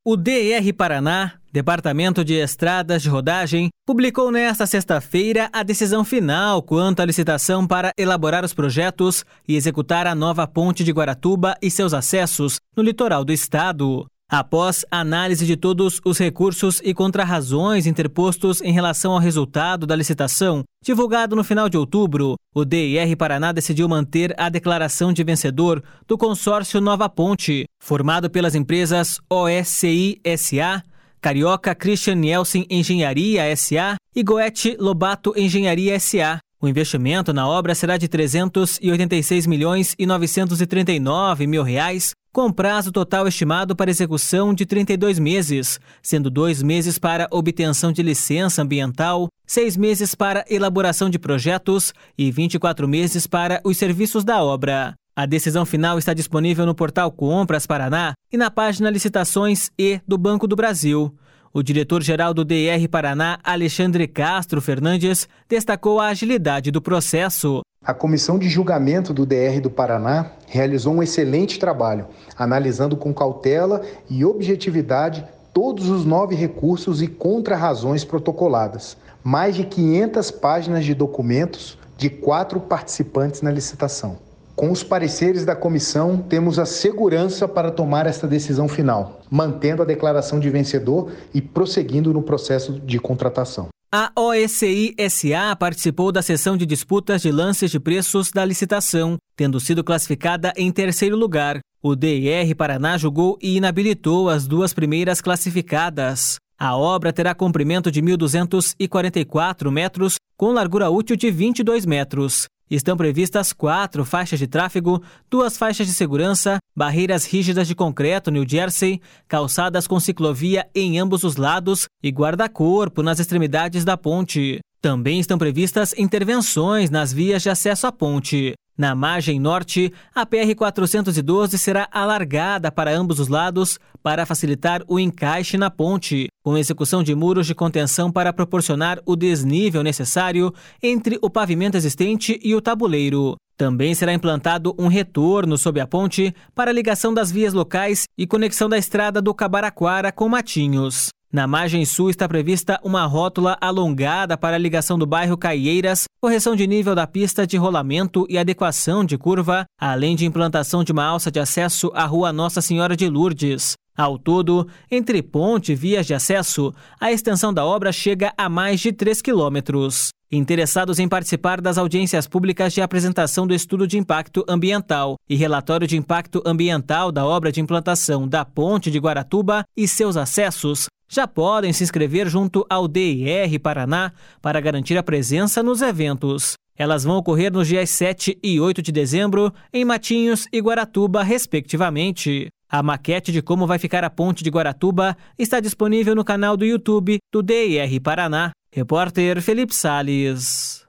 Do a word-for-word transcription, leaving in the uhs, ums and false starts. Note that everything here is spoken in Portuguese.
O D R Paraná, Departamento de Estradas de Rodagem, publicou nesta sexta-feira a decisão final quanto à licitação para elaborar os projetos e executar a nova ponte de Guaratuba e seus acessos no litoral do estado. Após análise de todos os recursos e contrarrazões interpostos em relação ao resultado da licitação, divulgado no final de outubro, o D R Paraná decidiu manter a declaração de vencedor do consórcio Nova Ponte, formado pelas empresas O S I S A, Carioca Christian Nielsen Engenharia S A e Goethe Lobato Engenharia S A. O investimento na obra será de trezentos e oitenta e seis milhões e novecentos e trinta e nove mil reais, com prazo total estimado para execução de trinta e dois meses, sendo dois meses para obtenção de licença ambiental, seis meses para elaboração de projetos e vinte e quatro meses para os serviços da obra. A decisão final está disponível no portal Compras Paraná e na página Licitações E do Banco do Brasil. O diretor-geral do D R Paraná, Alexandre Castro Fernandes, destacou a agilidade do processo. A Comissão de Julgamento do D R do Paraná realizou um excelente trabalho, analisando com cautela e objetividade todos os nove recursos e contrarrazões protocoladas. Mais de quinhentas páginas de documentos de quatro participantes na licitação. Com os pareceres da comissão, temos a segurança para tomar esta decisão final, mantendo a declaração de vencedor e prosseguindo no processo de contratação. A O S I S A participou da sessão de disputas de lances de preços da licitação, tendo sido classificada em terceiro lugar. O D R Paraná julgou e inabilitou as duas primeiras classificadas. A obra terá comprimento de mil duzentos e quarenta e quatro metros, com largura útil de vinte e dois metros. Estão previstas quatro faixas de tráfego, duas faixas de segurança, barreiras rígidas de concreto New Jersey, calçadas com ciclovia em ambos os lados e guarda-corpo nas extremidades da ponte. Também estão previstas intervenções nas vias de acesso à ponte. Na margem norte, a P R quatrocentos e doze será alargada para ambos os lados para facilitar o encaixe na ponte, com execução de muros de contenção para proporcionar o desnível necessário entre o pavimento existente e o tabuleiro. Também será implantado um retorno sob a ponte para ligação das vias locais e conexão da estrada do Cabaraquara com Matinhos. Na margem sul está prevista uma rótula alongada para a ligação do bairro Caieiras, correção de nível da pista de rolamento e adequação de curva, além de implantação de uma alça de acesso à Rua Nossa Senhora de Lourdes. Ao todo, entre ponte e vias de acesso, a extensão da obra chega a mais de três quilômetros. Interessados em participar das audiências públicas de apresentação do estudo de impacto ambiental e relatório de impacto ambiental da obra de implantação da Ponte de Guaratuba e seus acessos, já podem se inscrever junto ao D R Paraná para garantir a presença nos eventos. Elas vão ocorrer nos dias sete e oito de dezembro, em Matinhos e Guaratuba, respectivamente. A maquete de como vai ficar a ponte de Guaratuba está disponível no canal do YouTube do D R Paraná. Repórter Felipe Salles.